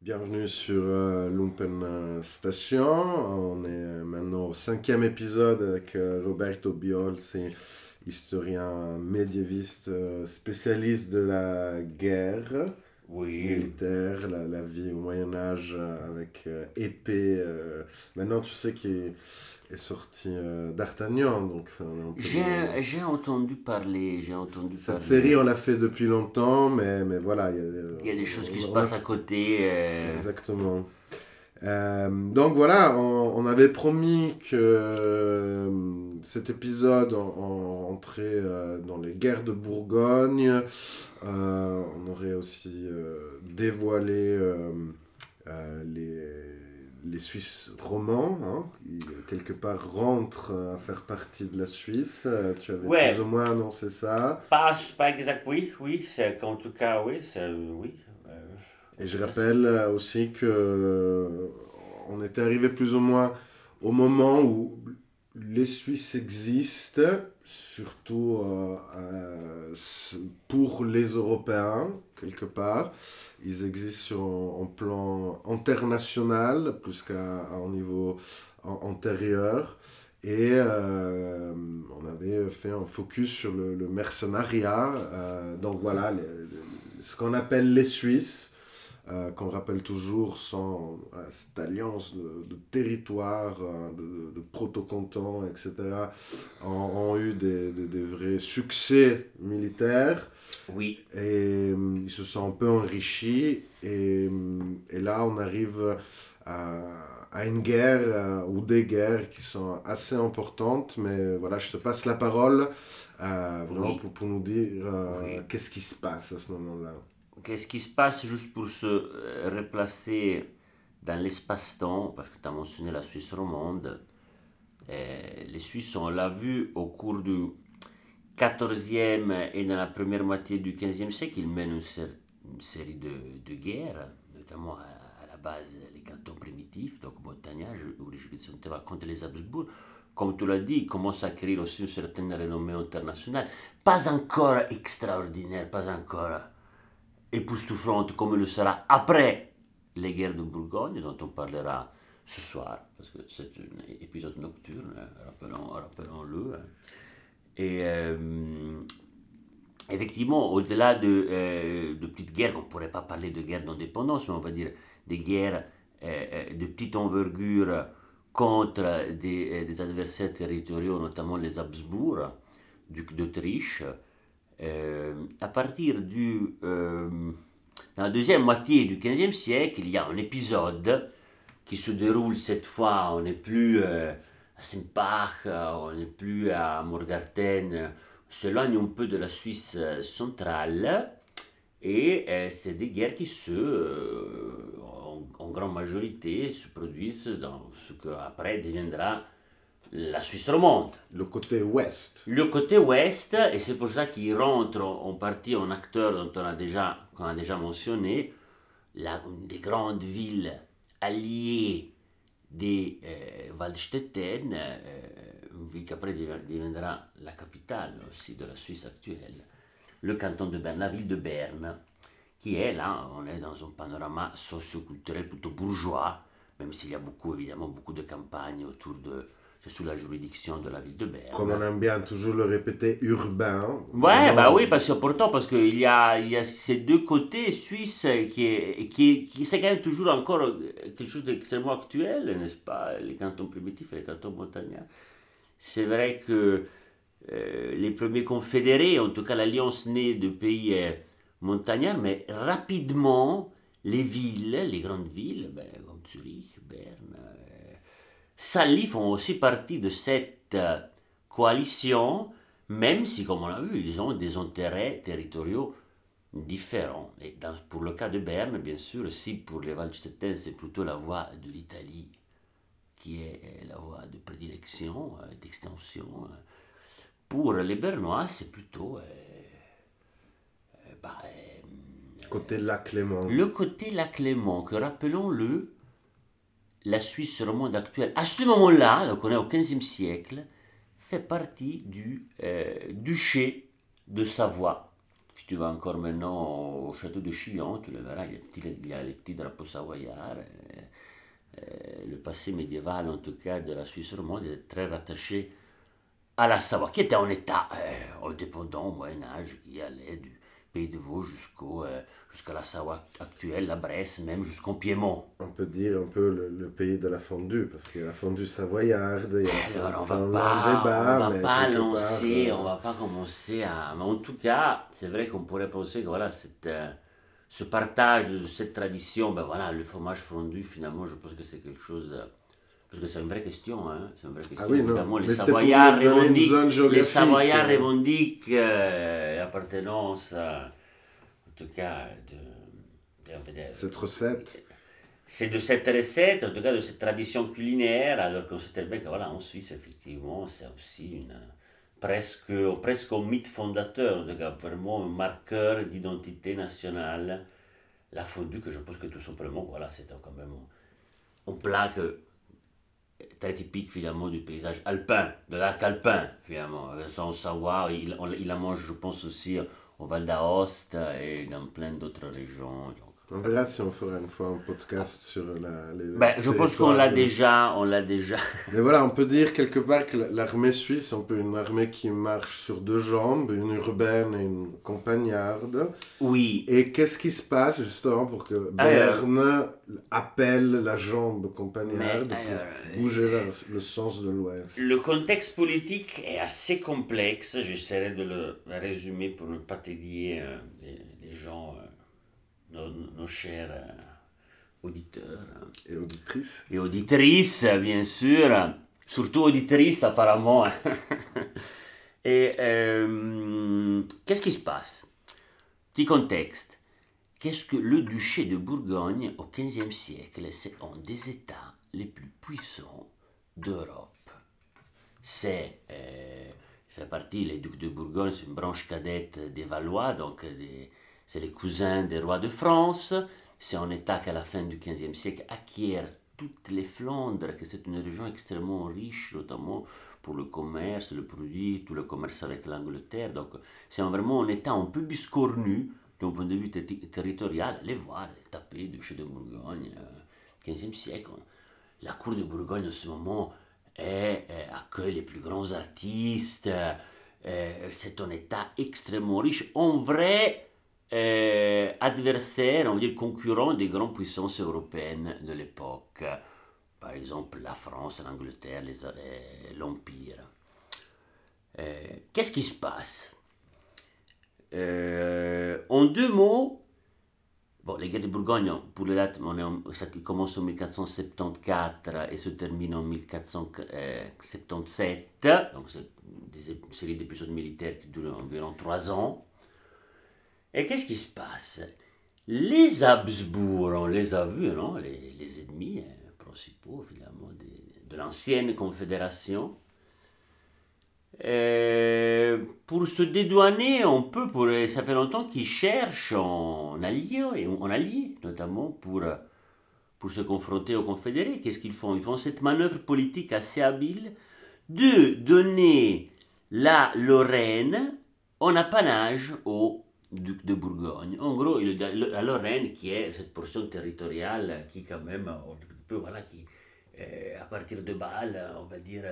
Bienvenue sur Lumpen Station. On est maintenant au cinquième épisode avec Roberto Biolsi, historien médiéviste, spécialiste de la guerre Oui, militaire, la vie au Moyen Âge avec épée. Maintenant, tu sais qu'il est sorti d'Artagnan, donc c'est un peu j'ai entendu parler, j'ai entendu cette série, parler. on l'a fait depuis longtemps, mais voilà, Il y a des choses qui se on a passent à côté. exactement. Donc voilà, on avait promis que cet épisode entrait dans les guerres de Bourgogne. On aurait aussi dévoilé les Suisses romans, hein, qui quelque part rentrent à faire partie de la Suisse. Tu avais plus ou Ouais, moins annoncé ça. pas exact, oui, oui, c'est en tout cas, oui, oui, Et en je tout cas, c'est. rappelle aussi que on était arrivé plus ou moins au moment où les Suisses existent, surtout pour les Européens, quelque part. Ils existent en plan international, plus qu'à un niveau antérieur. Et on avait fait un focus sur le mercenariat. Donc voilà, ce qu'on appelle les Suisses, qu'on rappelle toujours sans cette alliance de territoires, de proto-cantons, etc., ont eu des vrais succès militaires. Oui, Et ils se sont un peu enrichis. Et là, on arrive à, à une guerre ou des guerres qui sont assez importantes. Mais voilà, je te passe la parole vraiment oui, pour nous dire oui. qu'est-ce qui se passe à ce moment-là. Qu'est-ce qui se passe juste pour se replacer dans l'espace-temps, parce que tu as mentionné la Suisse romande. Les Suisses, on l'a vu au cours du 14e et dans la première moitié du 15e siècle, ils mènent une série de guerres, notamment à la base les cantons primitifs, donc montagnards, où les Juifs sont contre les Habsbourg. Comme tu l'as dit, ils commencent à acquérir aussi une certaine renommée internationale. Pas encore extraordinaire, pas encore époustouflante comme le sera après les guerres de Bourgogne, dont on parlera ce soir, parce que c'est un épisode nocturne, rappelons-le. Et effectivement, au-delà de petites guerres, on ne pourrait pas parler de guerres d'indépendance, mais on va dire des guerres de petite envergure contre des adversaires territoriaux, notamment les Habsbourg, duc d'Autriche. À partir dans la deuxième moitié du XVe siècle, il y a un épisode qui se déroule cette fois, on n'est plus à Sempach, on n'est plus à Morgarten, on s'éloigne un peu de la Suisse centrale, et c'est des guerres qui en grande majorité, se produisent dans ce que après deviendra la Suisse romande. Le côté ouest. Le côté ouest, et c'est pour ça qu'il rentre en partie un acteur qu'on a déjà mentionné, une des grandes villes alliées des Waldstätten, une ville qui après deviendra la capitale aussi de la Suisse actuelle, le canton de Berne, la ville de Berne, qui est là, on est dans un panorama socioculturel plutôt bourgeois, même s'il y a évidemment, beaucoup de campagnes c'est sous la juridiction de la ville de Comme on Berne. aime bien toujours le répéter, urbain. Ouais, bah oui, Vraiment, parce que c'est important, parce qu'il y a ces deux côtés suisses qui c'est quand même toujours encore quelque chose d'extrêmement actuel, n'est-ce pas? Les cantons primitifs et les cantons montagnards. C'est vrai que les premiers confédérés, en tout cas l'alliance née de pays montagnards, mais rapidement, les grandes villes, ben, comme Zurich, Berne, Sally font aussi partie de cette coalition, même si, comme on l'a vu, ils ont des intérêts territoriaux différents. Et pour le cas de Berne, bien sûr, si pour les Waldstätten, c'est plutôt la voie de l'Italie qui est la voie de prédilection, d'extension, pour les Bernois, c'est plutôt bah, côté lac Léman. le côté lac Léman, que rappelons-le, la Suisse romande actuelle, à ce moment-là, donc on est au XVe siècle, fait partie du duché de Savoie. Si tu vas encore maintenant au château de Chillon, tu le verras, il y a les petits drapeaux savoyards. Le passé médiéval, en tout cas, de la Suisse romande, est très rattaché à la Savoie, qui était en état indépendant au Moyen-Âge, qui allait du Pays de Vaud jusqu'à la Savoie actuelle, la Bresse, même jusqu'au Piémont. On peut dire un peu le pays de la fondue, parce qu'il y a la fondue savoyarde, il y a Alors, ça, on en débat, mais quelque part, on va pas commencer à. Mais en tout cas, c'est vrai qu'on pourrait penser que voilà, ce partage de cette tradition, ben voilà, le fromage fondu, finalement, je pense que c'est quelque chose. Parce que c'est une vraie question, hein. C'est une vraie question. Ah oui, non. Évidemment, Mais c'était pour nous donner une zone géographique. Les Savoyards revendiquent l'appartenance, en tout cas, cette recette. c'est de cette recette, en tout cas de cette tradition culinaire, alors qu'on sait très bien que voilà, en Suisse, effectivement, c'est aussi presque un mythe fondateur, en tout cas vraiment un marqueur d'identité nationale, la fondue, que je pense que tout simplement, voilà, c'est quand même un plat très typique finalement du paysage alpin, de l'arc alpin finalement. Sans savoir, il la mange, je pense aussi au Val d'Aoste et dans plein d'autres régions. Donc, On verra si on fera une fois un podcast sur je pense qu'on l'a déjà, Mais voilà, on peut dire quelque part que l'armée suisse, c'est un peu une armée qui marche sur deux jambes, une urbaine et une campagnarde. Oui. Et qu'est-ce qui se passe justement pour que Berne appelle la jambe campagnarde pour bouger vers le sens de l'ouest? Le contexte politique est assez complexe, j'essaierai de le résumer pour ne pas tedier les gens... Nos chers auditeurs. Et auditrices. Et auditrices, bien sûr. Surtout auditrices, apparemment. Et qu'est-ce qui se passe? Petit contexte. Qu'est-ce que le duché de Bourgogne, au XVe siècle, c'est un des États les plus puissants d'Europe. C'est... fait partie, les ducs de Bourgogne, c'est une branche cadette des Valois, donc c'est les cousins des rois de France. C'est un État qui, à la fin du XVe siècle, acquiert toutes les Flandres, que c'est une région extrêmement riche, notamment pour le commerce, le produit, tout le commerce avec l'Angleterre. Donc, c'est vraiment un État un peu biscornu, d'un point de vue territorial. Allez voir, taper du duché de Bourgogne, XVe siècle. La cour de Bourgogne, en ce moment, accueille les plus grands artistes. C'est un État extrêmement riche. En vrai... adversaire, on va dire concurrent des grandes puissances européennes de l'époque, par exemple la France, l'Angleterre, l'Empire. Qu'est-ce qui se passe? En deux mots, les guerres de Bourgogne, pour les dates, ça commence en 1474 et se termine en 1477, donc c'est une série d'épisodes militaires qui durent environ 3 ans. Et qu'est-ce qui se passe? Les Habsbourg, on les a vus, non? Les ennemis principaux, finalement, de l'ancienne Confédération. Pour se dédouaner un peu, ça fait longtemps qu'ils cherchent en alliés, notamment pour se confronter aux Confédérés. Qu'est-ce qu'ils font? Ils font cette manœuvre politique assez habile de donner la Lorraine en apanage aux duc de Bourgogne. En gros, la Lorraine, qui est cette portion territoriale qui, quand même, un peu, voilà, qui, à partir de Bâle, on va dire,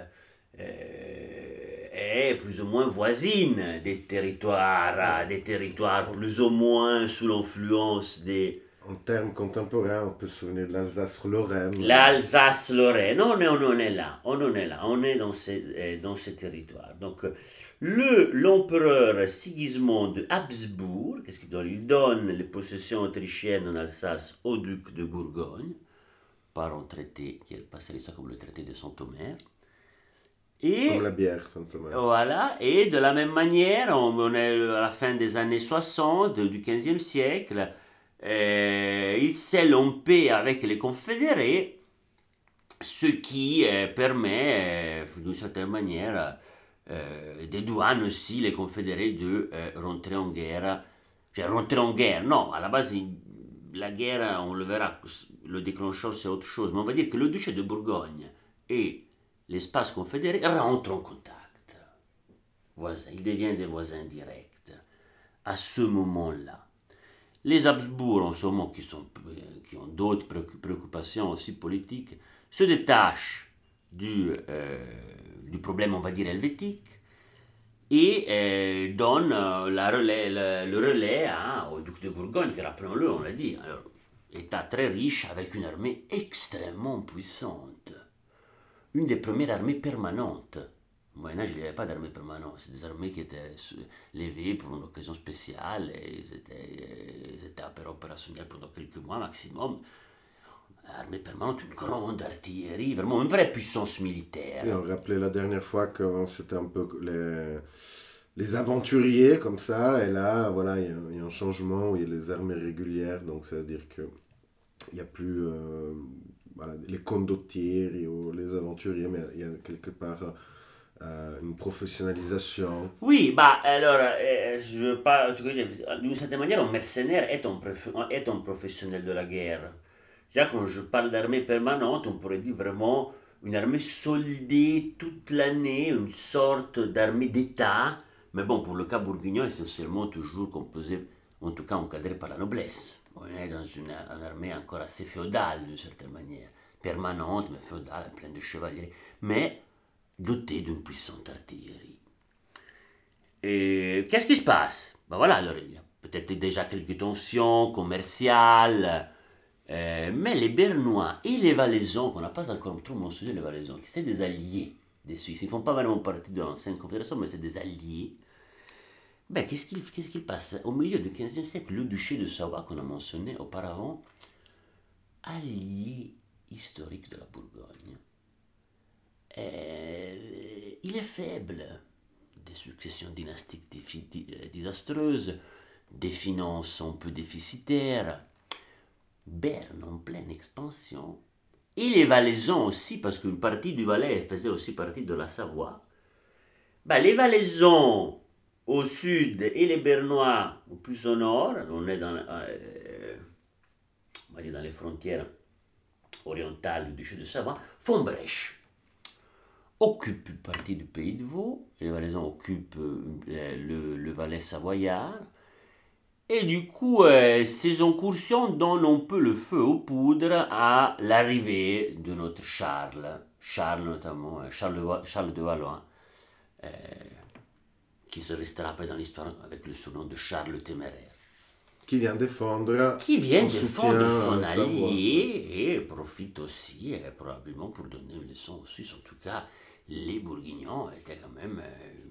est plus ou moins voisine des territoires plus ou moins sous l'influence des... En termes contemporains, on peut se souvenir de l'Alsace-Lorraine. L'Alsace-Lorraine, on est là, on est dans ces territoires. Donc, l'empereur Sigismond de Habsbourg, qu'est-ce qu'il donne? Il donne les possessions autrichiennes en Alsace au duc de Bourgogne, par un traité qui est passé l'histoire comme le traité de Saint-Omer. Comme la bière, Saint-Omer. Voilà, et de la même manière, on est à la fin des années 60 du XVe siècle, il scelle en paix avec les confédérés, ce qui permet, d'une certaine manière, dédouane aussi les confédérés de rentrer en guerre. Non, à la base, la guerre, on le verra, le déclencheur c'est autre chose, mais on va dire que le duché de Bourgogne et l'espace confédéré rentrent en contact. Ils deviennent des voisins directs. à ce moment-là. Les Habsbourg, en ce moment, qui ont d'autres préoccupations aussi politiques, se détachent du problème, on va dire, helvétique et donnent le relais au duc de Bourgogne, qui, rappelons-le, on l'a dit, alors, État très riche avec une armée extrêmement puissante. Une des premières armées permanentes. Au Moyen-Âge, il n'y avait pas d'armée permanente. C'est des armées qui étaient levées pour une occasion spéciale et ils étaient opérationnels pendant quelques mois maximum. Armée permanente, une grande artillerie, vraiment une vraie puissance militaire. Et on rappelait la dernière fois que c'était un peu les aventuriers comme ça, et là, voilà, il y a un changement où il y a les armées régulières, donc ça veut dire que il n'y a plus voilà, les condottieri ou les aventuriers, mais il y a quelque part une professionnalisation. Oui, bah alors, je parle, d'une certaine manière, un mercenaire est un professionnel de la guerre. Déjà, quand je parle d'armée permanente, on pourrait dire vraiment une armée soldée toute l'année, une sorte d'armée d'État. Mais bon, pour le cas bourguignon, essentiellement toujours composé, en tout cas encadré par la noblesse. On est dans une armée encore assez féodale, d'une certaine manière. Permanente, mais féodale, pleine de chevaliers. Mais dotée d'une puissante artillerie. Et qu'est-ce qui se passe? Ben voilà, alors il y a peut-être déjà quelques tensions commerciales. Mais les Bernois et les Valaisans, qu'on n'a pas encore trop mentionné, les Valaisans, qui c'est des alliés des Suisses, ils ne font pas vraiment partie de l'ancienne confédération, mais c'est des alliés. Ben, qu'est-ce qu'il passe? Au milieu du XVe siècle, le duché de Savoie, qu'on a mentionné auparavant, allié historique de la Bourgogne, il est faible. Des successions dynastiques désastreuses, des finances un peu déficitaires, Berne en pleine expansion, et les Valaisans aussi, parce qu'une partie du Valais faisait aussi partie de la Savoie. Ben, les Valaisans au sud et les Bernois au plus au nord, on est dans, on va dire dans les frontières orientales du duché de Savoie, font brèche, occupent une partie du pays de Vaud, les Valaisans occupent le Valais savoyard. Et du coup, ces incursions donnent un peu le feu aux poudres à l'arrivée de notre Charles. Charles notamment, Charles de Valois, qui se restera après dans l'histoire avec le surnom de Charles le Téméraire. Qui vient défendre Son allié et profite aussi, probablement pour donner une leçon aux Suisses. En tout cas, les Bourguignons étaient quand même...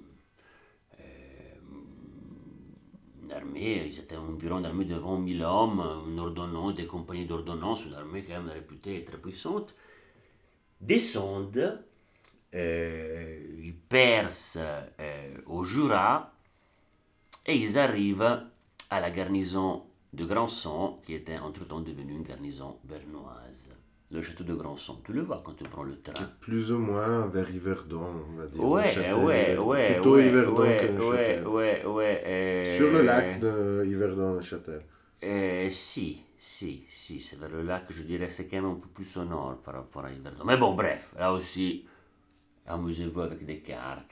une armée, ils étaient environ une armée de 20 000 hommes, des compagnies d'ordonnance, une armée quand même réputée et très puissante, descendent, ils percent au Jura et ils arrivent à la garnison de Grandson, qui était entre-temps devenue une garnison bernoise. Le château de Grandson, tu le vois quand tu prends le train. Plus ou moins vers Yverdon, on va dire. Ouais. Plutôt Yverdon que Neuchâtel. Ouais. Sur le lac de Yverdon-Neuchâtel. Si, c'est vers le lac, je dirais, c'est quand même un peu plus au nord par rapport à Yverdon. Mais bon, bref, là aussi, amusez-vous avec des cartes.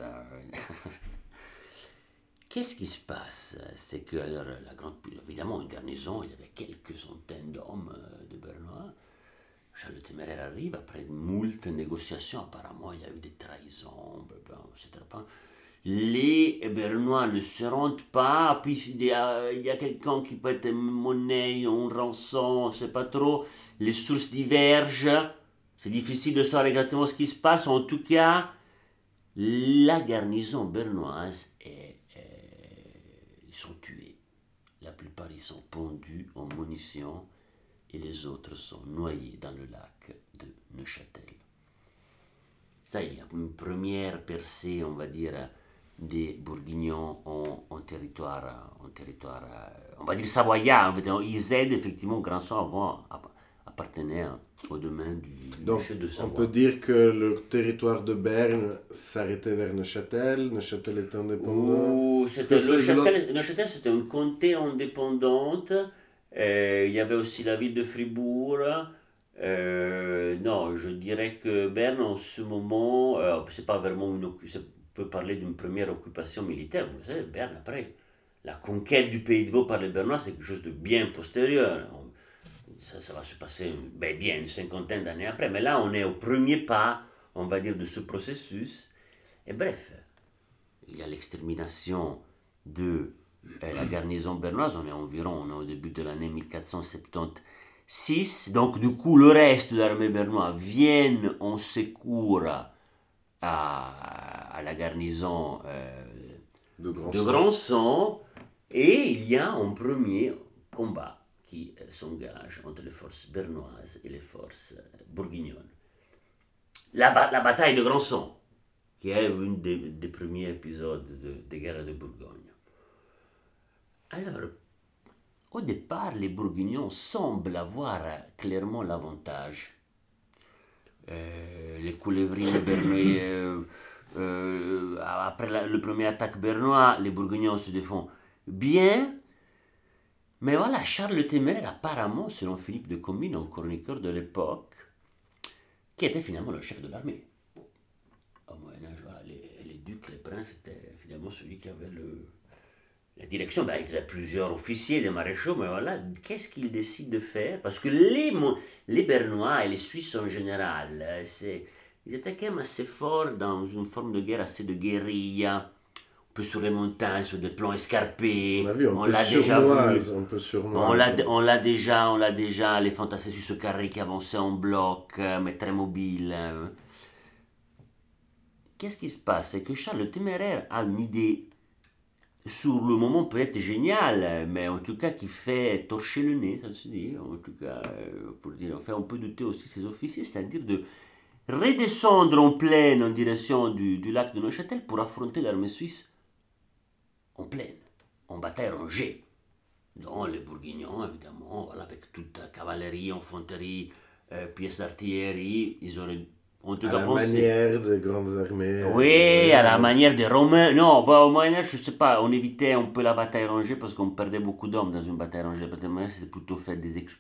Qu'est-ce qui se passe? C'est que, alors, évidemment, une garnison, il y avait quelques centaines d'hommes de Bernois. Charles le Téméraire arrive, après moult négociations, apparemment il y a eu des trahisons, etc. Les Bernois ne se rendent pas, puis il y a quelqu'un qui peut être monnaie, un rançon, on ne sait pas trop, les sources divergent, c'est difficile de savoir exactement ce qui se passe, en tout cas, la garnison bernoise, ils sont tués. La plupart ils sont pendus en munitions, et les autres sont noyés dans le lac de Neuchâtel. Ça, il y a une première percée, on va dire, des Bourguignons en territoire, on va dire savoyard. Ils aident effectivement Grandson avant appartenait au domaine du duché de Savoie. On peut dire que le territoire de Berne s'arrêtait vers Neuchâtel. Neuchâtel était indépendant. Neuchâtel, c'était une comté indépendante. Il y avait aussi la ville de Fribourg. Non, je dirais que Berne en ce moment, c'est pas vraiment on peut parler d'une première occupation militaire. Vous savez, Berne après la conquête du Pays de Vaud par les Bernois, c'est quelque chose de bien postérieur. Ça va se passer bien une cinquantaine d'années après. Mais là, on est au premier pas, on va dire, de ce processus. Et bref, il y a l'extermination de la garnison bernoise. On est au début de l'année 1476. Donc, du coup, le reste de l'armée bernoise vient en secours à la garnison de Grandson. Et il y a un premier combat qui s'engage entre les forces bernoises et les forces bourguignonnes. La bataille de Grandson, qui est un des premiers épisodes des guerres de Bourgogne. Alors, au départ, les Bourguignons semblent avoir clairement l'avantage. Les coulevrines bernois, après le premier attaque bernois, les Bourguignons se défendent bien. Mais voilà, Charles le Téméraire, apparemment, selon Philippe de Comines, un chroniqueur de l'époque, qui était finalement le chef de l'armée. Bon, au Moyen-Âge, voilà, les ducs, les princes, étaient finalement celui qui avait la direction. Ben, ils avaient plusieurs officiers, des maréchaux, mais voilà, qu'est-ce qu'ils décident de faire? Parce que les Bernois et les Suisses en général, ils étaient quand même assez forts dans une forme de guerre, assez de guérilla, un peu sur les montagnes, sur des plans escarpés. On l'a déjà vu. On l'a déjà, les fantassins sur ce carré qui avançaient en bloc, mais très mobiles. Qu'est-ce qui se passe? C'est que Charles le Téméraire a une idée, sur le moment peut-être géniale, mais en tout cas qui fait torcher le nez, ça se dit, en tout cas, pour dire, on peut douter aussi ses officiers, c'est-à-dire de redescendre en plaine en direction du lac de Neuchâtel pour affronter l'armée suisse en plaine, en bataille rangée. Donc les Bourguignons, évidemment, voilà, avec toute la cavalerie, infanterie, pièces d'artillerie, ils auraient en tout cas pensé. Manière des grandes armées. Oui, à la manière des Romains. Non, au Moyen-Âge, je ne sais pas, on évitait un peu la bataille rangée parce qu'on perdait beaucoup d'hommes dans une bataille rangée. La bataille rangée, c'était plutôt fait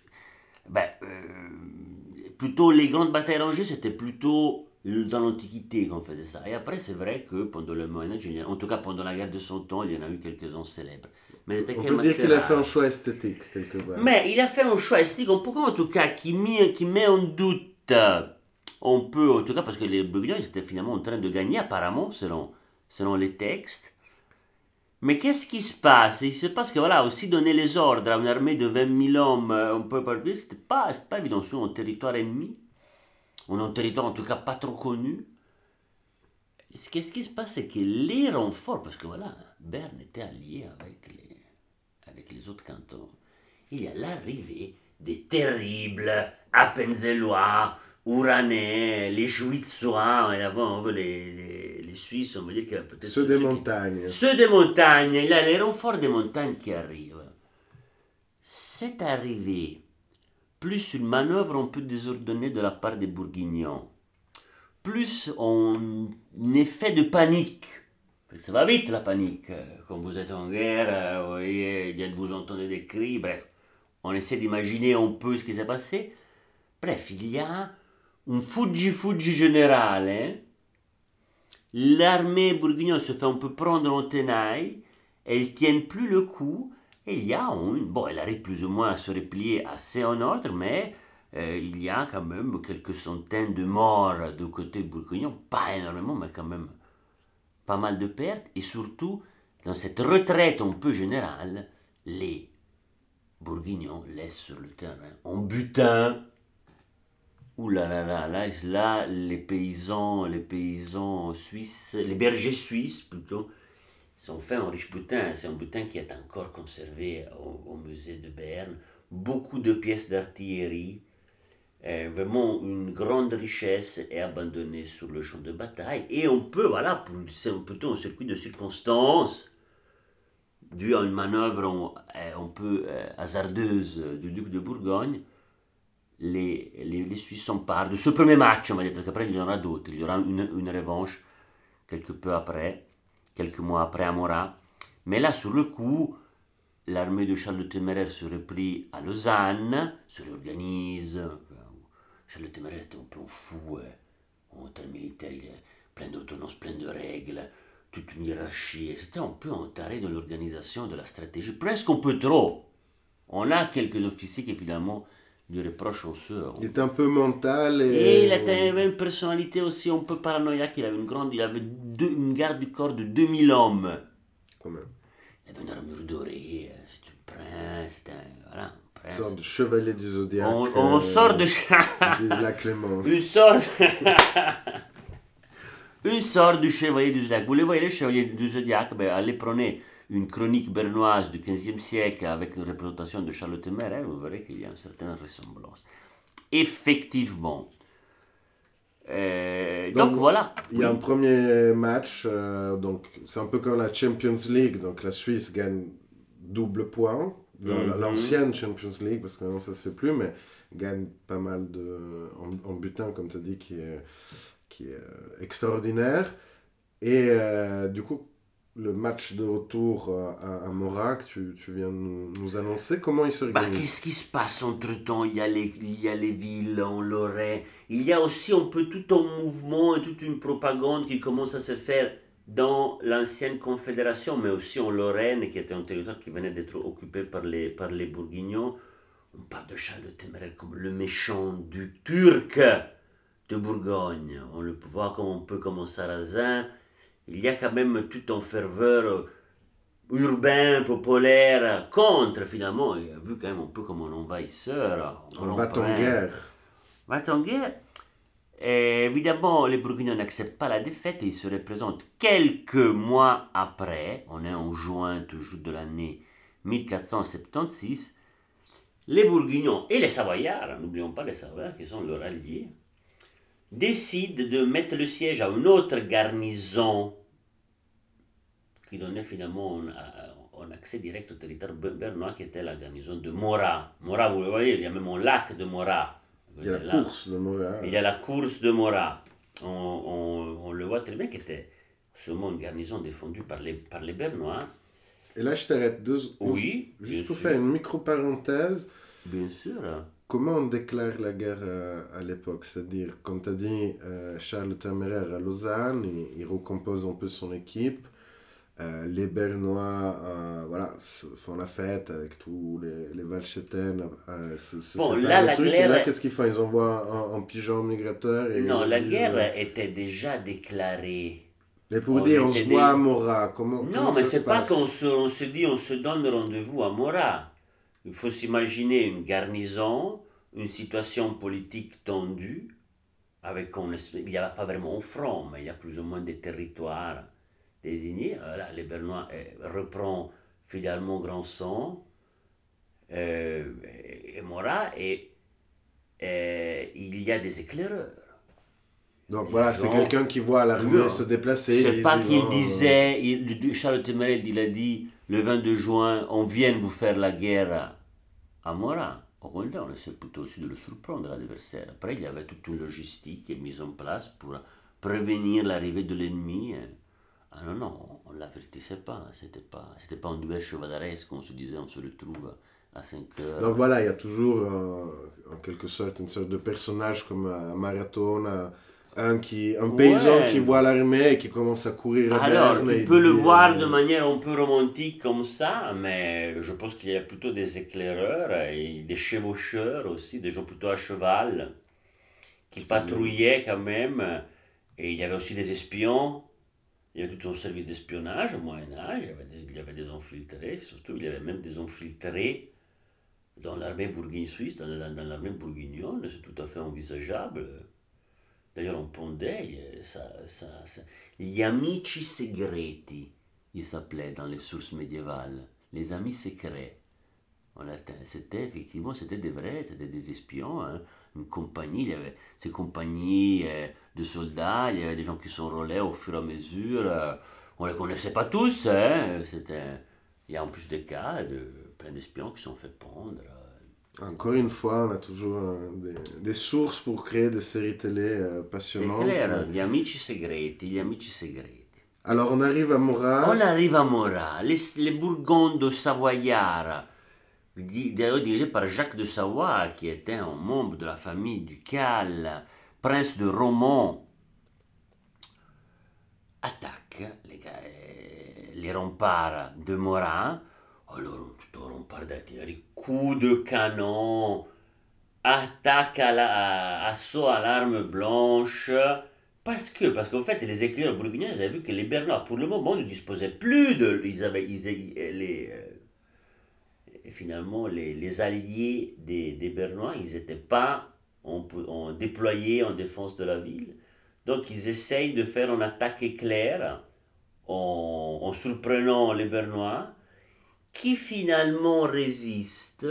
plutôt les grandes batailles rangées, c'était plutôt dans l'Antiquité qu'on faisait ça. Et après, c'est vrai que pendant le Moyen-Âge, en tout cas pendant la guerre de 100 ans, il y en a eu quelques-uns célèbres. Mais on peut dire qu'il a fait un choix esthétique, quelque part. Mais il a fait un choix esthétique, en tout cas, qui met en doute, on peut, en tout cas, parce que les Bourguignons, ils étaient finalement en train de gagner, apparemment, selon les textes. Mais qu'est-ce qui se passe? Il se passe que, voilà, aussi donner les ordres à une armée de 20 000 hommes, un peu partout, c'était pas évident sur un territoire ennemi, ou un territoire en tout cas pas trop connu. Qu'est-ce qui se passe? C'est que les renforts, parce que voilà, Berne était allié avec les autres cantons, il y a l'arrivée des terribles Appenzellois, Ouranais, les Schwytzois, et avant les Suisses, on va dire que peut-être ceux des montagnes. Ceux des montagnes, il y a les renforts des montagnes qui arrivent. Cette arrivée, plus une manœuvre un peu désordonnée de la part des Bourguignons, plus un effet de panique. Ça va vite la panique. Quand vous êtes en guerre, vous voyez, vous entendez des cris, bref. On essaie d'imaginer un peu ce qui s'est passé. Bref, il y a un fuggi général. L'armée bourguignonne se fait un peu prendre en tenaille. Elle ne tient plus le coup. Et il y a elle arrive plus ou moins à se replier assez en ordre, mais il y a quand même quelques centaines de morts du côté bourguignon. Pas énormément, mais quand même pas mal de pertes. Et surtout, dans cette retraite un peu générale, les Bourguignons laissent sur le terrain en butin. Ouh là, les paysans suisses, les bergers suisses plutôt, ils ont fait un riche butin. C'est un butin qui est encore conservé au musée de Berne. Beaucoup de pièces d'artillerie. Vraiment une grande richesse est abandonnée sur le champ de bataille. Et on peut, voilà, c'est plutôt un circuit de circonstances, dû à une manœuvre un peu hasardeuse du duc de Bourgogne. Les Suisses s'emparent de ce premier match, on va dire, parce qu'après il y en aura d'autres. Il y aura une revanche quelques mois après à Morat. Mais là, sur le coup, l'armée de Charles le Téméraire se replie à Lausanne, se réorganise. Charles le Téméraire était un peu fou en termes militaires, il est plein d'ordonnances, plein de règles. toute une hiérarchie. Et c'était un peu enterré dans l'organisation de la stratégie, presque un peu trop. On a quelques officiers qui finalement lui reprochent aussi. Il était un peu mental Et il avait une personnalité aussi un peu paranoïaque. Il avait une garde du corps de 2000 hommes. Quand même. Il avait une armure dorée. C'est un prince. C'était un prince. Une sorte de chevalier du zodiaque. On sort de... de la Clémence. Une sorte de chevalier du zodiaque. Vous le voyez, le chevalier du zodiaque, allez prenez une chronique bernoise du XVe siècle avec une représentation de Charles Téméraire, vous verrez qu'il y a une certaine ressemblance. Effectivement. Donc voilà. Il y a un premier match, donc c'est un peu comme la Champions League, donc la Suisse gagne double point dans l'ancienne Champions League, parce que maintenant ça se fait plus, mais gagne pas mal en butin, comme tu as dit, qui est extraordinaire. Et du coup, le match de retour à Morat, tu viens de nous annoncer, comment il s'organise? Qu'est-ce qui se passe entre-temps? Il y a les villes en Lorraine. Il y a aussi un peu tout un mouvement et toute une propagande qui commence à se faire dans l'ancienne Confédération, mais aussi en Lorraine, qui était un territoire qui venait d'être occupé par les Bourguignons. On parle de Charles de Téméraire comme le méchant du Turc de Bourgogne. On le voit comme un peu comme un sarrasin. Il y a quand même tout un ferveur urbain, populaire, contre finalement, il a vu quand même un peu comme un envahisseur. On va en guerre. Et évidemment, les Bourguignons n'acceptent pas la défaite et ils se représentent quelques mois après, on est en juin toujours de l'année 1476, les Bourguignons et les Savoyards, n'oublions pas les Savoyards qui sont leurs alliés, décident de mettre le siège à une autre garnison qui donnait finalement un accès direct au territoire bernois, qui était la garnison de Morat. Morat, vous le voyez, il y a même un lac de Morat. Il y a la course de Morat. Il y a la course de Morat. On le voit très bien, qui était sûrement une garnison défendue par les Bernois. Et là, je t'arrête Oui, juste pour faire une micro-parenthèse. Bien sûr. Comment on déclare la guerre à l'époque? C'est-à-dire, comme tu as dit, Charles Téméraire à Lausanne, il recompose un peu son équipe. Les Bernois font la fête avec tous les Walchetten. La guerre... Là, qu'est-ce qu'ils font? Ils envoient un pigeon migrateur? Non, la guerre était déjà déclarée. Mais pour dire, on se voit à Morat, comment mais ça c'est se pas passe? qu'on se dit, on se donne rendez-vous à Morat. Il faut s'imaginer une garnison, une situation politique tendue, il n'y a pas vraiment un front, mais il y a plus ou moins des territoires désignés. Là, les Bernois reprend fidèlement Grandson et Morat, et il y a des éclaireurs. Donc voilà, c'est quelqu'un qui voit l'armée se déplacer. C'est pas qu'il disait, Charles Téméraire, il a dit le 22 juin, on vient vous faire la guerre à Morat. Au contraire, on essaie plutôt aussi de le surprendre, l'adversaire. Après, il y avait toute une logistique mise en place pour prévenir l'arrivée de l'ennemi. Ah non, on ne l'avertissait pas. C'était pas un duel chevaleresque, on se disait, on se retrouve à 5 heures. Donc voilà, il y a toujours en quelque sorte une sorte de personnage comme à Marathon, un paysan qui voit l'armée et qui commence à courir à Alors, Berne. tu peux le voir de manière un peu romantique comme ça, mais je pense qu'il y a plutôt des éclaireurs et des chevaucheurs aussi, des gens plutôt à cheval, qui patrouillaient quand même. Et il y avait aussi des espions. Il y avait tout un service d'espionnage au Moyen-Âge. Il y avait des infiltrés, surtout il y avait même des infiltrés dans l'armée bourguigne-suisse, dans l'armée bourguignonne. C'est tout à fait envisageable. D'ailleurs, on pendait gli amici segreti, il s'appelait dans les sources médiévales, les amis secrets. En latin, c'était des espions, hein. Une compagnie, il y avait ces compagnies de soldats, il y avait des gens qui s'enrôlaient au fur et à mesure. On ne les connaissait pas tous, hein. Il y a en plus des cas de plein d'espions qui sont fait pendre. Encore une fois, on a toujours des sources pour créer des séries télé passionnantes. C'est clair, gli amici segreti. Alors on arrive à Morat. Les Burgondes savoyards, dirigés par Jacques de Savoie, qui était un membre de la famille ducale, prince de Romont, attaquent les les remparts de Morat. Alors, tout au rempart d'artillerie, coup de canon, attaque assaut à l'arme blanche. Parce qu'en fait, les éclaireurs bourguignons, ils avaient vu que les Bernois, pour le moment, ne disposaient plus de. Finalement, les alliés des Bernois, ils n'étaient pas déployés en défense de la ville. Donc, ils essayent de faire une attaque éclair en surprenant les Bernois, qui finalement résistent.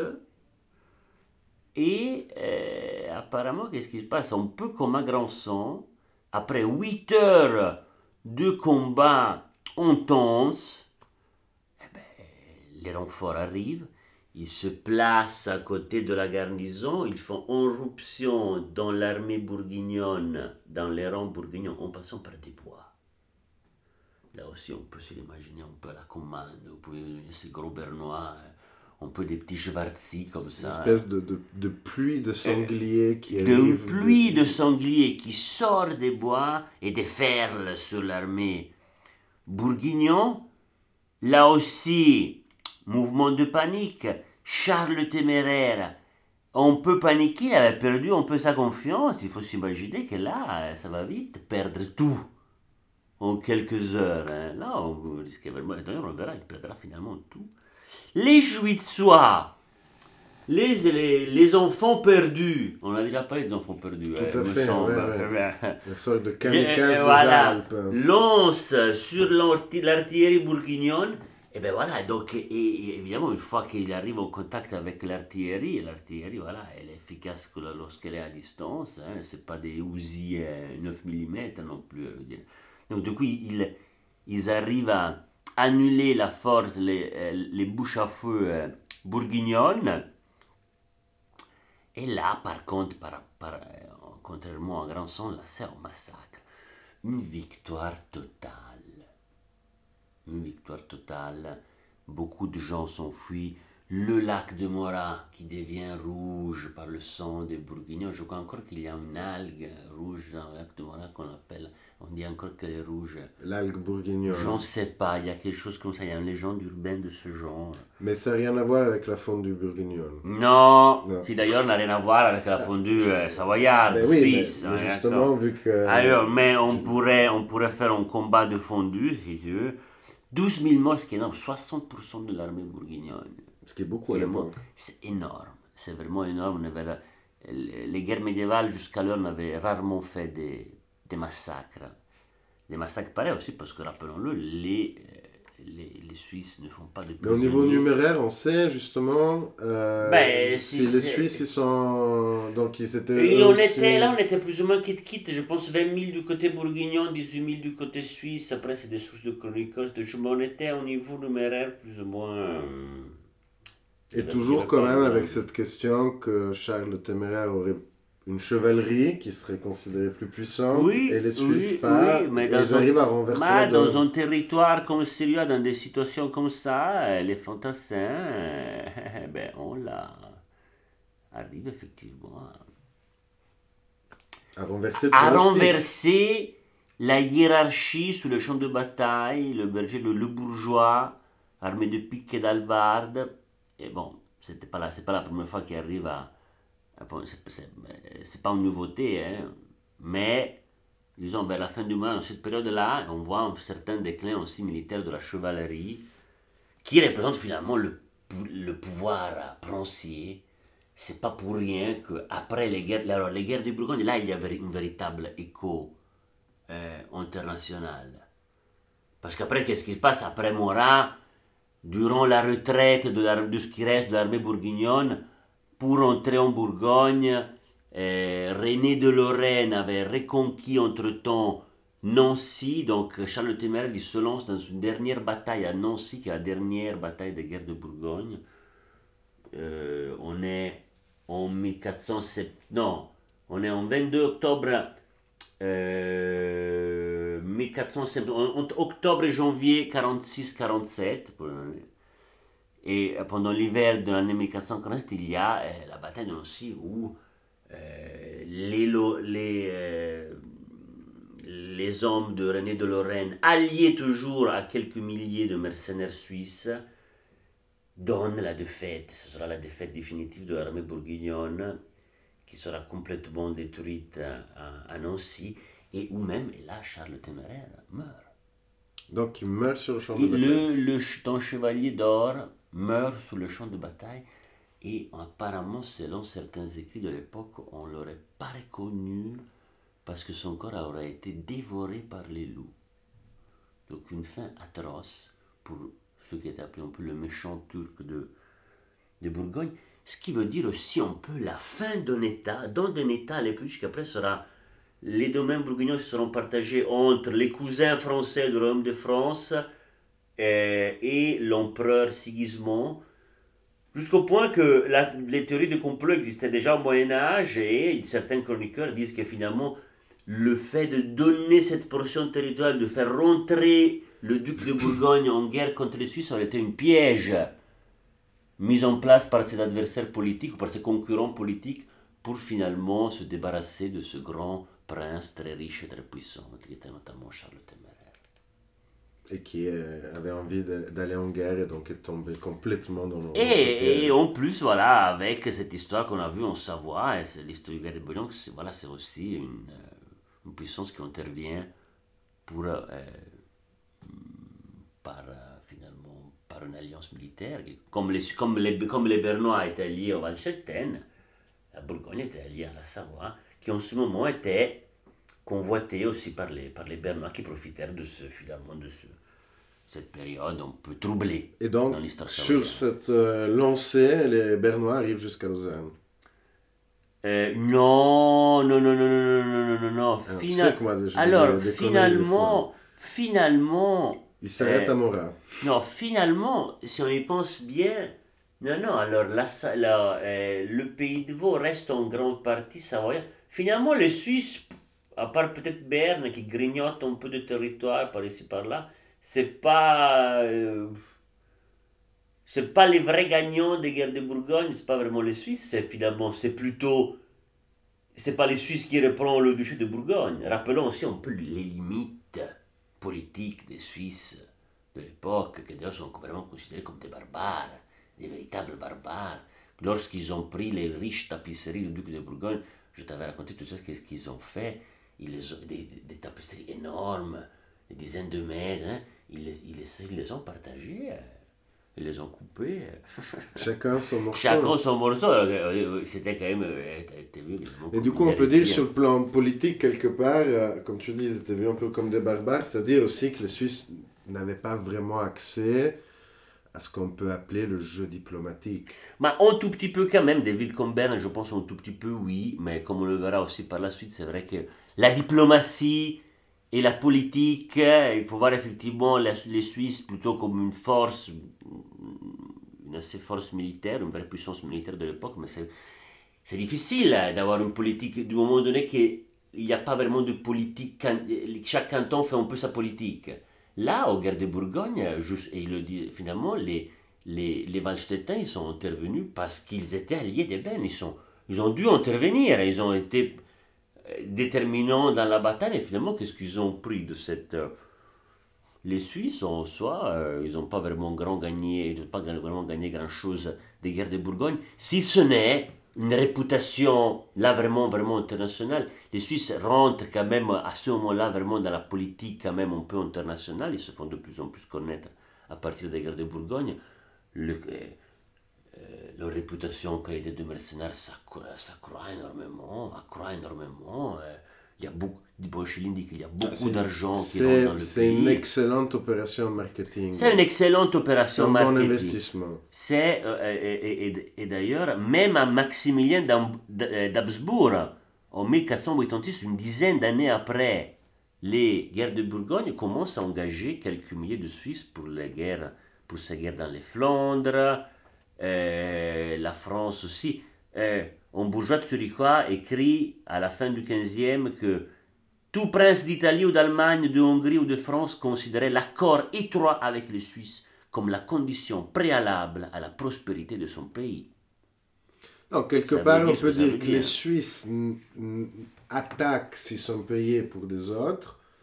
Et apparemment, qu'est-ce qui se passe? Un peu comme à Granson, après 8 heures de combat intense, les renforts arrivent, ils se placent à côté de la garnison, ils font irruption dans l'armée bourguignonne, dans les rangs bourguignons, en passant par des bois. Là aussi, on peut se l'imaginer un peu à la commande, vous pouvez ces gros Bernois, un peu des petits Schwarzy comme ça. Une espèce de pluie de sangliers qui arrive. Une pluie de sangliers qui sort des bois et déferle sur l'armée bourguignon. Là aussi, mouvement de panique. Charles le Téméraire, on peut paniquer, il avait perdu un peu sa confiance. Il faut s'imaginer que là, ça va vite perdre tout en quelques heures. Là, on risque vraiment. D'ailleurs, on verra, il perdra finalement tout. Les Juitsois, les enfants perdus, on a déjà parlé des enfants perdus. Tout à fait, une sorte de kamikaze des voilà, Alpes. lance sur l'artillerie bourguignonne. Et bien voilà, donc et évidemment, une fois qu'il arrive en contact avec l'artillerie, voilà, elle est efficace lorsqu'elle est à distance. C'est pas des Uzi 9 mm non plus. Donc du coup, ils arrivent à annuler la force, les bouches à feu bourguignonnes. Et là, par contre, contrairement à Granson, là, c'est un massacre. Une victoire totale. Beaucoup de gens s'enfuient. Le lac de Morat qui devient rouge par le sang des Bourguignons. Je crois encore qu'il y a une algue rouge dans le lac de Morat qu'on appelle. On dit encore qu'elle est rouge. L'algue bourguignonne. Je ne sais pas, il y a quelque chose comme ça, il y a une légende urbaine de ce genre. Mais ça n'a rien à voir avec la fondue bourguignonne. Non, qui d'ailleurs n'a rien à voir avec la fondue savoyarde, oui, suisse. Mais justement, vu que... Alors, mais on pourrait faire un combat de fondue, si tu veux. 12 000 morts, ce qui est énorme, 60% de l'armée bourguignonne. Ce qui est beaucoup à l'époque. C'est énorme, c'est vraiment énorme. Les guerres médiévales jusqu'à l'heure n'avaient rarement fait des massacres. Des massacres pareils aussi, parce que rappelons-le, les Suisses ne font pas de prisonniers. Mais au niveau numéraire, on sait justement si les Suisses ils sont... Donc ils étaient... Et on était plus ou moins quitte. Je pense 20 000 du côté bourguignon, 18 000 du côté suisse. Après, c'est des sources de chroniqueurs. On était au niveau numéraire plus ou moins... Et toujours quand même avec cette question que Charles le Téméraire aurait une chevalerie qui serait considérée plus puissante, et les Suisses pas, mais ils arrivent à renverser dans un territoire comme celui-là, dans des situations comme ça, les fantassins, on arrive effectivement à renverser la hiérarchie sur le champ de bataille, le berger, le bourgeois, armé de piques et d'albardes. Et bon, c'est pas la première fois qu'il arrive c'est pas une nouveauté, mais disons vers la fin du mois, dans cette période-là, on voit un certain déclin aussi militaire de la chevalerie qui représente finalement le pouvoir princier. C'est pas pour rien qu'après les guerres de Bourgogne, là il y avait un véritable écho international. Parce qu'après, qu'est-ce qui se passe après Morat? Durant la retraite de ce qui reste de l'armée bourguignonne, pour entrer en Bourgogne, René de Lorraine avait reconquis entre-temps Nancy, donc Charles le Téméraire il se lance dans une dernière bataille à Nancy, qui est la dernière bataille des guerres de Bourgogne. On est en 22 octobre 1470, octobre et janvier 46-47. Et pendant l'hiver de l'année 1447, il y a la bataille de Nancy où les les hommes de René de Lorraine, alliés toujours à quelques milliers de mercenaires suisses, donnent la défaite. Ce sera la défaite définitive de l'armée bourguignonne, qui sera complètement détruite à Nancy, et où même, et là, Charles le Téméraire meurt. Donc il meurt sur le champ de bataille. Ton chevalier d'or meurt sur le champ de bataille, et apparemment, selon certains écrits de l'époque, on ne l'aurait pas reconnu parce que son corps aurait été dévoré par les loups. Donc une fin atroce pour ce qui est appelé un peu le méchant turc de Bourgogne. Ce qui veut dire aussi un peu la fin d'un État, dont un État à l'époque, qu'après sera, les domaines bourguignons seront partagés entre les cousins français du Royaume de France et l'empereur Sigismond, jusqu'au point que les théories de complot existaient déjà au Moyen-Âge, et certains chroniqueurs disent que finalement, le fait de donner cette portion territoriale, de faire rentrer le duc de Bourgogne en guerre contre les Suisses, aurait été un piège mis en place par ses adversaires politiques ou par ses concurrents politiques pour finalement se débarrasser de ce grand prince très riche et très puissant, qui était notamment Charles le Téméraire. Et qui avait envie d'aller en guerre et donc est tombé complètement dans le... Et en plus, voilà, avec cette histoire qu'on a vue en Savoie, et c'est l'histoire du guerre de Bourgogne, c'est aussi une puissance qui intervient pour, finalement, par une alliance militaire. Comme les Bernois étaient alliés au Wallenstein, la Bourgogne était alliée à la Savoie, qui en ce moment était convoitée aussi par les Bernois qui profitèrent de cette période un peu troublée et donc, dans l'histoire savoyarde. Sur cette lancée, les Bernois arrivent jusqu'à Lausanne. Non. Finalement, il s'arrête à Morat. Non, finalement, si on y pense bien, non, alors le Pays de Vaud reste en grande partie savoyard. Finalement, les Suisses, à part peut-être Berne qui grignote un peu de territoire par ici par-là, c'est pas les vrais gagnants des guerres de Bourgogne, c'est pas vraiment les Suisses, c'est pas les Suisses qui reprennent le duché de Bourgogne. Rappelons aussi un peu les limites politiques des Suisses de l'époque, qui d'ailleurs sont vraiment considérés comme des barbares, des véritables barbares. Lorsqu'ils ont pris les riches tapisseries du duc de Bourgogne, je t'avais raconté tout ça, qu'est-ce qu'ils ont fait. Des tapisseries énormes, des dizaines de mètres, hein. Ils les ont partagées, ils les ont coupées. Chacun son morceau. Chacun son morceau. C'était quand même... Et du coup, on peut dire sur le plan politique, quelque part, comme tu dis, ils étaient vus un peu comme des barbares, c'est-à-dire aussi que les Suisses n'avaient pas vraiment accès à ce qu'on peut appeler le jeu diplomatique. Un tout petit peu quand même, des villes comme Berne, je pense un tout petit peu, oui, mais comme on le verra aussi par la suite, c'est vrai que la diplomatie et la politique, il faut voir effectivement les Suisses plutôt comme une force, une assez force militaire, une vraie puissance militaire de l'époque, mais c'est difficile d'avoir une politique du moment donné qu'il n'y a pas vraiment de politique, chaque canton fait un peu sa politique. Là, aux guerres de Bourgogne, et il le dit finalement, les Wallensteins, ils sont intervenus parce qu'ils étaient alliés des Bernes. Ils ont dû intervenir, ils ont été déterminants dans la bataille, et finalement, qu'est-ce qu'ils ont pris de cette... Les Suisses, en soi, ils n'ont pas vraiment gagné grand-chose des guerres de Bourgogne, si ce n'est une réputation, là, vraiment internationale. Les Suisses rentrent quand même, à ce moment-là, vraiment dans la politique, quand même, un peu internationale. Ils se font de plus en plus connaître à partir des guerres de Bourgogne. Leur réputation en qualité de mercenaires s'accroît énormément. Il y a beaucoup, Boechelin dit qu'il y a beaucoup d'argent qui rentre dans le pays. C'est une excellente opération marketing. C'est une excellente opération marketing. C'est un bon investissement. Et d'ailleurs, même à Maximilien d'Habsbourg, en 1486, une dizaine d'années après les guerres de Bourgogne, commence à engager quelques milliers de Suisses pour ces guerres dans les Flandres, la France aussi. Un bourgeois zurichois écrit à la fin du XVe que tout prince d'Italie ou d'Allemagne, de Hongrie ou de France considérait l'accord étroit avec les Suisses comme la condition préalable à la prospérité de son pays. Donc, quelque part, on peut dire que les Suisses attaquent s'ils sont payés pour des autres